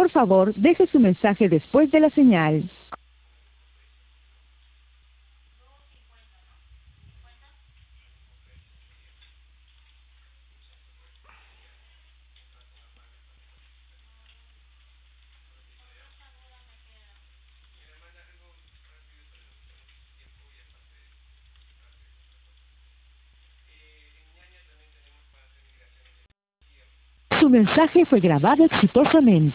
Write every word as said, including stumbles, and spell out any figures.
Por favor, deje su mensaje después de la señal. Su mensaje fue grabado exitosamente.